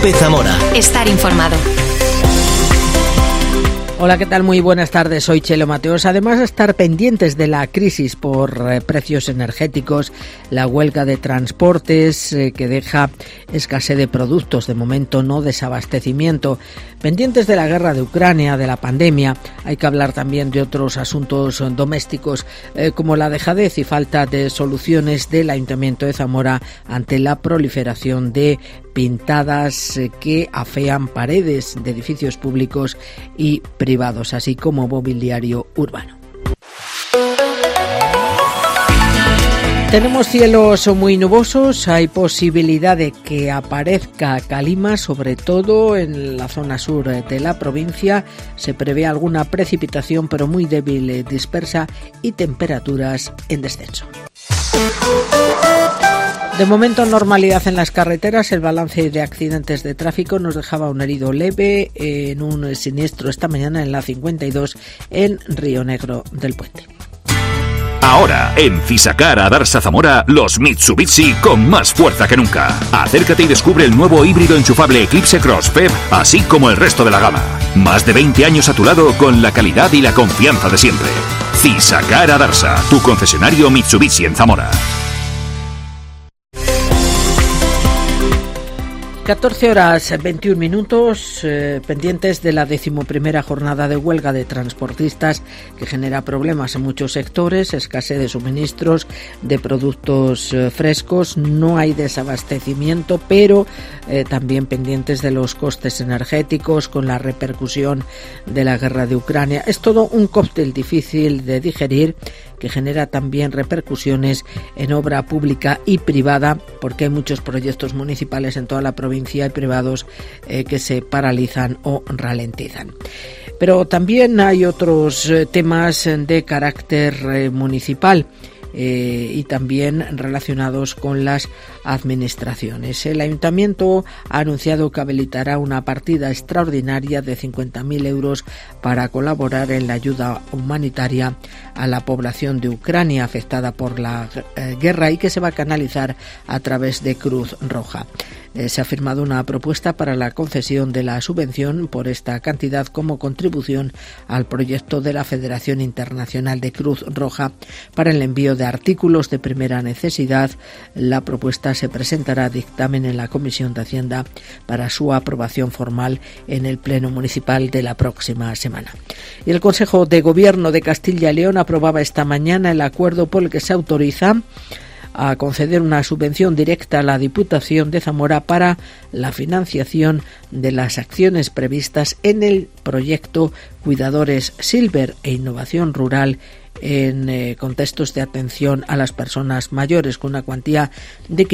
COPE Zamora. Estar informado. Hola, ¿qué tal? Muy buenas tardes, soy Chelo Mateos. Además de estar pendientes de la crisis por precios energéticos, la huelga de transportes que deja escasez de productos, de momento no desabastecimiento, pendientes de la guerra de Ucrania, de la pandemia, hay que hablar también de otros asuntos domésticos como la dejadez y falta de soluciones del Ayuntamiento de Zamora ante la proliferación de pintadas que afean paredes de edificios públicos y privados, así como mobiliario urbano. Tenemos cielos muy nubosos, hay posibilidad de que aparezca calima, sobre todo en la zona sur de la provincia. Se prevé alguna precipitación, pero muy débil, dispersa, y temperaturas en descenso. De momento, normalidad en las carreteras. El balance de accidentes de tráfico nos dejaba un herido leve en un siniestro esta mañana en la 52 en Río Negro del Puente. Ahora, en Fisacar Adarsa Zamora, los Mitsubishi con más fuerza que nunca. Acércate y descubre el nuevo híbrido enchufable Eclipse Cross PHEV, así como el resto de la gama. Más de 20 años a tu lado con la calidad y la confianza de siempre. Fisacar Adarsa, tu concesionario Mitsubishi en Zamora. 14 horas 21 minutos, pendientes de la 11ª jornada de huelga de transportistas que genera problemas en muchos sectores, escasez de suministros de productos frescos, no hay desabastecimiento, pero también pendientes de los costes energéticos con la repercusión de la guerra de Ucrania. Es todo un cóctel difícil de digerir que genera también repercusiones en obra pública y privada, porque hay muchos proyectos municipales en toda la provincia y privados que se paralizan o ralentizan. Pero también hay otros temas de carácter municipal y también relacionados con las administraciones. El Ayuntamiento ha anunciado que habilitará una partida extraordinaria de 50.000 euros para colaborar en la ayuda humanitaria a la población de Ucrania afectada por la guerra y que se va a canalizar a través de Cruz Roja. Se ha firmado una propuesta para la concesión de la subvención por esta cantidad como contribución al proyecto de la Federación Internacional de Cruz Roja para el envío de artículos de primera necesidad. La propuesta se presentará a dictamen en la Comisión de Hacienda para su aprobación formal en el Pleno Municipal de la próxima semana. Y el Consejo de Gobierno de Castilla y León aprobaba esta mañana el acuerdo por el que se autoriza a conceder una subvención directa a la Diputación de Zamora para la financiación de las acciones previstas en el proyecto Cuidadores Silver e Innovación Rural en contextos de atención a las personas mayores, con una cuantía de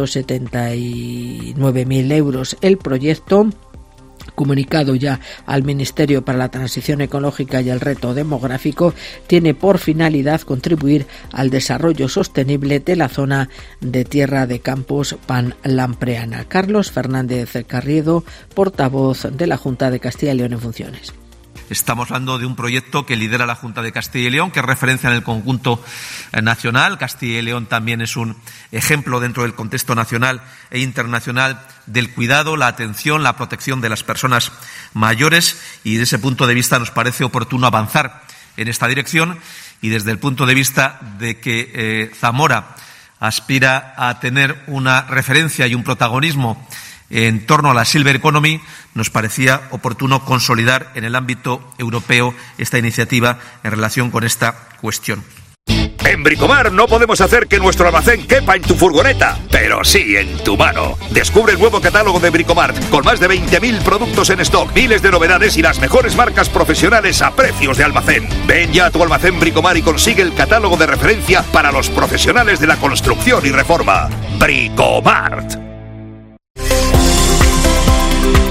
579.000 euros. El proyecto, comunicado ya al Ministerio para la Transición Ecológica y el Reto Demográfico, tiene por finalidad contribuir al desarrollo sostenible de la zona de Tierra de Campos Panlampreana. Carlos Fernández Carriedo, portavoz de la Junta de Castilla y León en funciones. Estamos hablando de un proyecto que lidera la Junta de Castilla y León, que es referencia en el conjunto nacional. Castilla y León también es un ejemplo dentro del contexto nacional e internacional del cuidado, la atención, la protección de las personas mayores, y desde ese punto de vista nos parece oportuno avanzar en esta dirección, y desde el punto de vista de que Zamora aspira a tener una referencia y un protagonismo en torno a la Silver Economy, nos parecía oportuno consolidar en el ámbito europeo esta iniciativa en relación con esta cuestión. En Bricomar no podemos hacer que nuestro almacén quepa en tu furgoneta, pero sí en tu mano. Descubre el nuevo catálogo de Bricomar con más de 20.000 productos en stock, miles de novedades y las mejores marcas profesionales a precios de almacén. Ven ya a tu almacén Bricomar y consigue el catálogo de referencia para los profesionales de la construcción y reforma. Bricomart.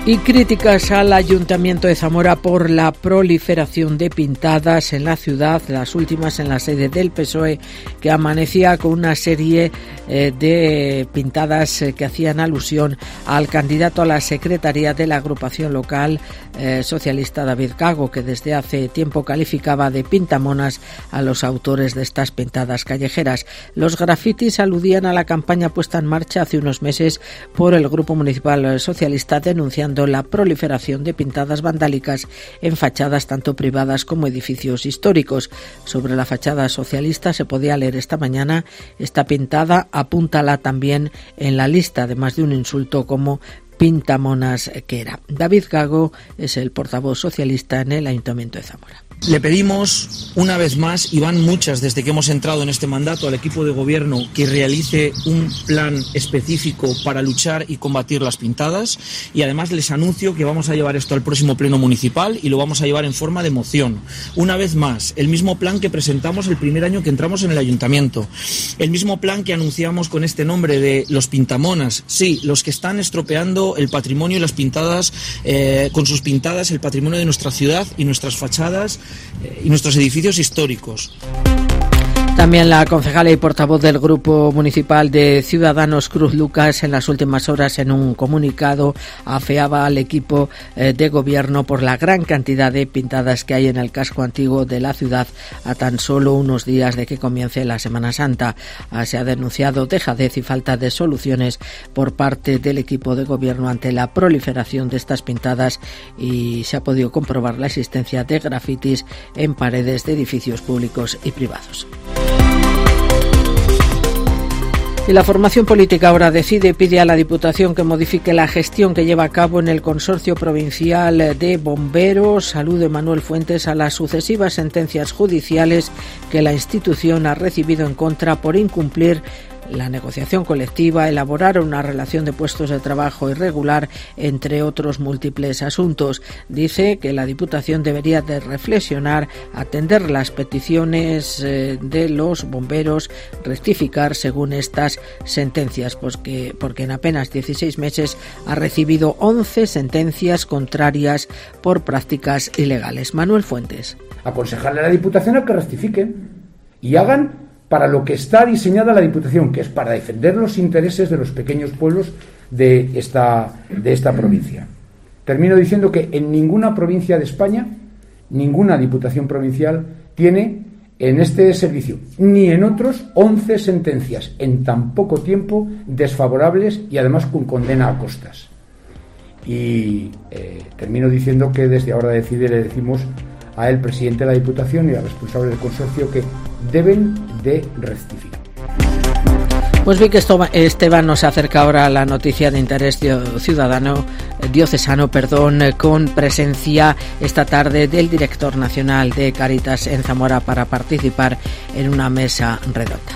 Y críticas al Ayuntamiento de Zamora por la proliferación de pintadas en la ciudad, las últimas en la sede del PSOE, que amanecía con una serie de pintadas que hacían alusión al candidato a la secretaría de la agrupación local socialista David Gago, que desde hace tiempo calificaba de pintamonas a los autores de estas pintadas callejeras. Los grafitis aludían a la campaña puesta en marcha hace unos meses por el Grupo Municipal Socialista, denunciando la proliferación de pintadas vandálicas en fachadas tanto privadas como edificios históricos. Sobre la fachada socialista se podía leer esta mañana: esta pintada, apúntala también en la lista, además de un insulto como pintamonas que era. David Gago es el portavoz socialista en el Ayuntamiento de Zamora. Le pedimos una vez más, y van muchas desde que hemos entrado en este mandato, al equipo de gobierno que realice un plan específico para luchar y combatir las pintadas, y además les anuncio que vamos a llevar esto al próximo pleno municipal y lo vamos a llevar en forma de moción. Una vez más, el mismo plan que presentamos el primer año que entramos en el ayuntamiento, el mismo plan que anunciamos con este nombre de los pintamonas, sí, los que están estropeando el patrimonio y las pintadas, con sus pintadas, el patrimonio de nuestra ciudad y nuestras fachadas y nuestros edificios históricos. También la concejala y portavoz del Grupo Municipal de Ciudadanos, Cruz Lucas, en las últimas horas en un comunicado afeaba al equipo de gobierno por la gran cantidad de pintadas que hay en el casco antiguo de la ciudad a tan solo unos días de que comience la Semana Santa. Se ha denunciado dejadez y falta de soluciones por parte del equipo de gobierno ante la proliferación de estas pintadas, y se ha podido comprobar la existencia de grafitis en paredes de edificios públicos y privados. Y la formación política ahora decide y pide a la Diputación que modifique la gestión que lleva a cabo en el Consorcio Provincial de Bomberos. Alude Manuel Fuentes a las sucesivas sentencias judiciales que la institución ha recibido en contra por incumplir la negociación colectiva, elaborar una relación de puestos de trabajo irregular, entre otros múltiples asuntos. Dice que la Diputación debería de reflexionar, atender las peticiones de los bomberos, rectificar según estas sentencias, porque en apenas 16 meses ha recibido 11 sentencias contrarias por prácticas ilegales. Manuel Fuentes. Aconsejarle a la Diputación a que rectifiquen y hagan para lo que está diseñada la Diputación, que es para defender los intereses de los pequeños pueblos de esta provincia. Termino diciendo que en ninguna provincia de España, ninguna Diputación provincial tiene en este servicio, ni en otros, 11 sentencias en tan poco tiempo desfavorables y además con condena a costas. Y termino diciendo que desde Ahora Decide le decimos al presidente de la Diputación y al responsable del consorcio que deben de rectificar. Pues bien, que Esteban nos acerca ahora a la noticia de interés diocesano, con presencia esta tarde del director nacional de Cáritas en Zamora para participar en una mesa redonda.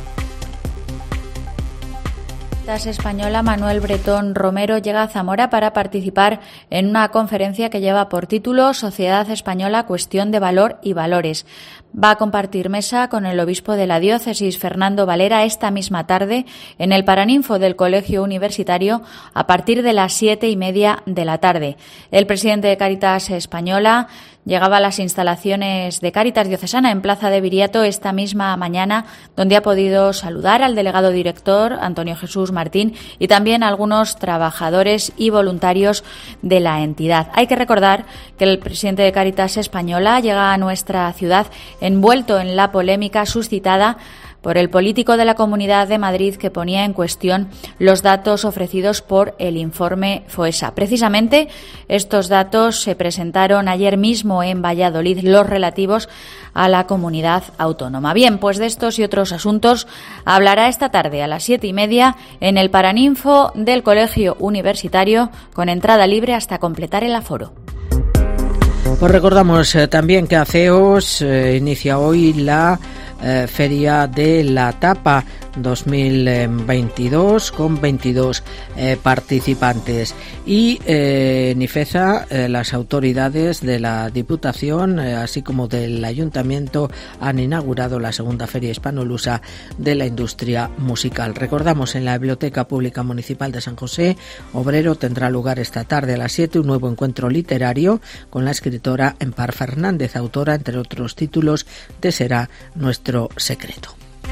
Española Manuel Bretón Romero llega a Zamora para participar en una conferencia que lleva por título Sociedad Española, cuestión de valor y valores. Va a compartir mesa con el obispo de la diócesis, Fernando Valera, esta misma tarde en el Paraninfo del Colegio Universitario a partir de las 7:30 de la tarde. El presidente de Cáritas Española llegaba a las instalaciones de Cáritas Diocesana en Plaza de Viriato esta misma mañana, donde ha podido saludar al delegado director, Antonio Jesús Martín, y también a algunos trabajadores y voluntarios de la entidad. Hay que recordar que el presidente de Cáritas Española llega a nuestra ciudad envuelto en la polémica suscitada por el político de la Comunidad de Madrid que ponía en cuestión los datos ofrecidos por el informe Foessa. Precisamente estos datos se presentaron ayer mismo en Valladolid, los relativos a la comunidad autónoma. Bien, pues de estos y otros asuntos hablará esta tarde a las 7:30 en el Paraninfo del Colegio Universitario, con entrada libre hasta completar el aforo. Pues recordamos también que ACEOS inicia hoy la Feria de la Tapa, 2022 con 22 participantes. Y en Ifeza las autoridades de la Diputación así como del Ayuntamiento han inaugurado la segunda Feria Hispanolusa de la Industria Musical. Recordamos, en la Biblioteca Pública Municipal de San José Obrero tendrá lugar esta tarde a las 7 un nuevo encuentro literario con la escritora Empar Fernández, autora, entre otros títulos, de Será nuestro secreto.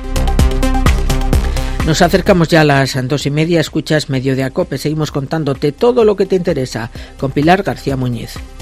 Nos acercamos ya a las 2:30, escuchas Mediodía Cope, seguimos contándote todo lo que te interesa con Pilar García Muñiz.